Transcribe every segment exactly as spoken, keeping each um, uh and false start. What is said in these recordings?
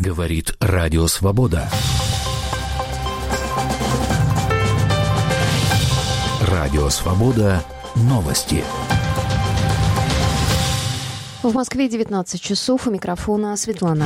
Говорит Радио Свобода. Радио Свобода. Новости. В Москве девятнадцать часов. У микрофона Светлана.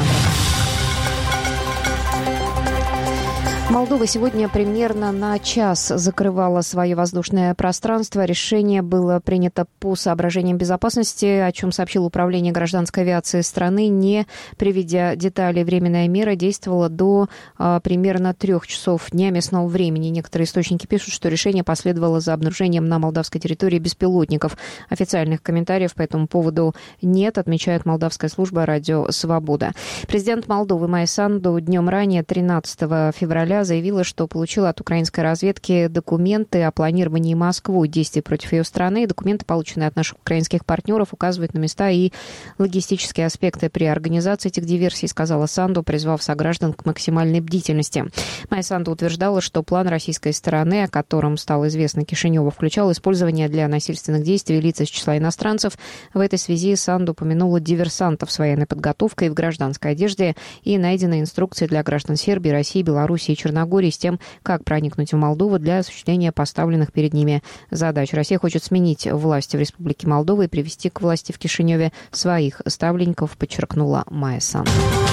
Молдова сегодня примерно на час закрывала свое воздушное пространство. Решение было принято по соображениям безопасности, о чем сообщило Управление гражданской авиации страны, не приведя деталей. Временная мера действовала до а, примерно трех часов дня местного времени. Некоторые источники пишут, что решение последовало за обнаружением на молдавской территории беспилотников. Официальных комментариев по этому поводу нет, отмечает молдавская служба «Радио Свобода». Президент Молдовы Майя Санду днем ранее, тринадцатого февраля, заявила, что получила от украинской разведки документы о планировании Москвой действий против ее страны. Документы, полученные от наших украинских партнеров, указывают на места и логистические аспекты при организации этих диверсий, сказала Санду, призвав сограждан к максимальной бдительности. Майя Санду утверждала, что план российской стороны, о котором стало известно Кишиневу, включал использование для насильственных действий лиц из числа иностранцев. В этой связи Санду упомянула диверсантов с военной подготовкой в гражданской одежде и найденные инструкции для граждан Сербии, России, Белоруссии и Черногории с тем, как проникнуть в Молдову для осуществления поставленных перед ними задач. Россия хочет сменить власти в Республике Молдова и привести к власти в Кишиневе своих ставленников, подчеркнула Майя Санду.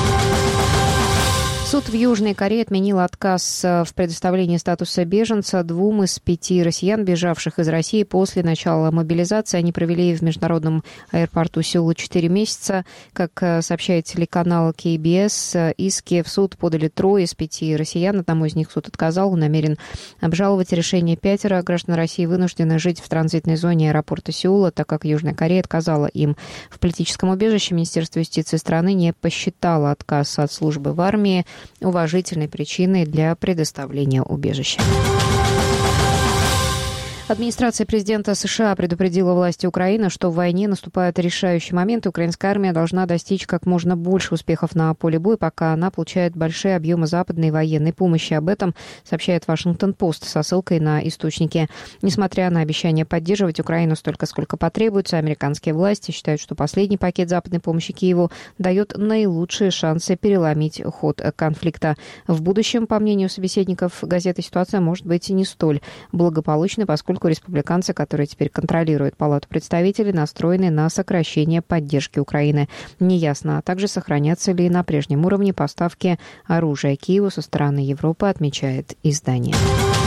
Суд в Южной Корее отменил отказ в предоставлении статуса беженца двум из пяти россиян, бежавших из России после начала мобилизации. Они провели в международном аэропорту Сеула четыре месяца. Как сообщает телеканал кей би эс, иски в суд подали трое из пяти россиян. Одному из них суд отказал. Он намерен обжаловать решение. Пятеро граждан России вынуждены жить в транзитной зоне аэропорта Сеула, так как Южная Корея отказала им в политическом убежище. Министерство юстиции страны не посчитало отказ от службы в армии уважительной причиной для предоставления убежища. Администрация президента США предупредила власти Украины, что в войне наступают решающие моменты. Украинская армия должна достичь как можно больше успехов на поле боя, пока она получает большие объемы западной военной помощи. Об этом сообщает Вашингтон-Пост со ссылкой на источники. Несмотря на обещание поддерживать Украину столько, сколько потребуется, американские власти считают, что последний пакет западной помощи Киеву дает наилучшие шансы переломить ход конфликта. В будущем, по мнению собеседников газеты, ситуация может быть не столь благополучной, поскольку Поскольку республиканцы, которые теперь контролируют Палату представителей, настроены на сокращение поддержки Украины. Неясно, а также сохранятся ли на прежнем уровне поставки оружия Киеву со стороны Европы, отмечает издание.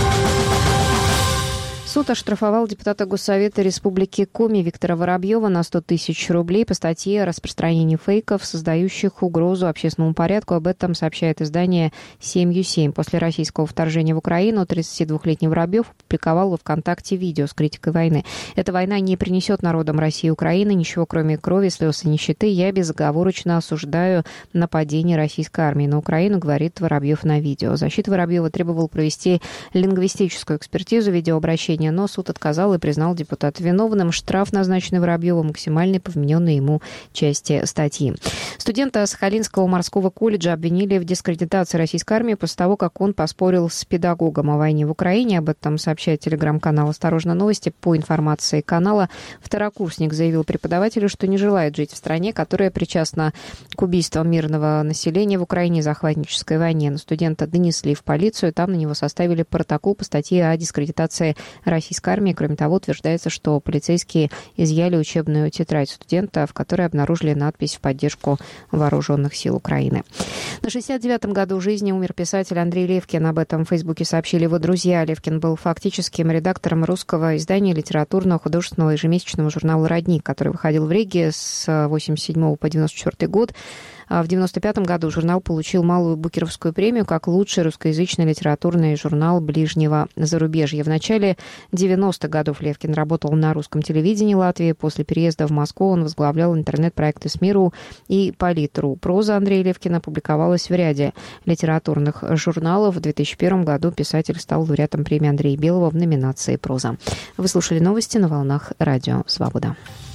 Суд оштрафовал депутата Госсовета Республики Коми Виктора Воробьева на сто тысяч рублей по статье о распространении фейков, создающих угрозу общественному порядку. Об этом сообщает издание «Семью семь». После российского вторжения в Украину тридцатидвухлетний Воробьев опубликовал во ВКонтакте видео с критикой войны. «Эта война не принесет народам России и Украины ничего, кроме крови, слез и нищеты. Я безоговорочно осуждаю нападение российской армии на Украину», говорит Воробьев на видео. Защита Воробьева требовала провести лингвистическую экспертизу видеообращения, но суд отказал и признал депутата виновным. Штраф, назначенный Воробьеву, максимальный по вмененной ему части статьи. Студента Сахалинского морского колледжа обвинили в дискредитации российской армии после того, как он поспорил с педагогом о войне в Украине. Об этом сообщает телеграм-канал «Осторожно, новости». По информации канала, второкурсник заявил преподавателю, что не желает жить в стране, которая причастна к убийствам мирного населения в Украине и захватнической войне. На студента донесли в полицию, там на него составили протокол по статье о дискредитации российской армии. Кроме того, утверждается, что полицейские изъяли учебную тетрадь студента, в которой обнаружили надпись в поддержку вооруженных сил Украины. На шестьдесят девятом году жизни умер писатель Андрей Левкин. Об этом в Фейсбуке сообщили его друзья. Левкин был фактическим редактором русского издания литературного, художественного ежемесячного журнала «Родник», который выходил в Риге с восемьдесят седьмого по девяносто четвёртый год. В девяносто пятом году журнал получил малую Букеровскую премию как лучший русскоязычный литературный журнал ближнего зарубежья. В начале девяностых годов Левкин работал на русском телевидении Латвии. После переезда в Москву он возглавлял интернет-проекты СМИ.ру и Полит.ру. Проза Андрея Левкина публиковалась в ряде литературных журналов. В две тысячи первом году писатель стал лауреатом премии Андрея Белого в номинации «Проза». Вы слушали новости на волнах Радио Свобода.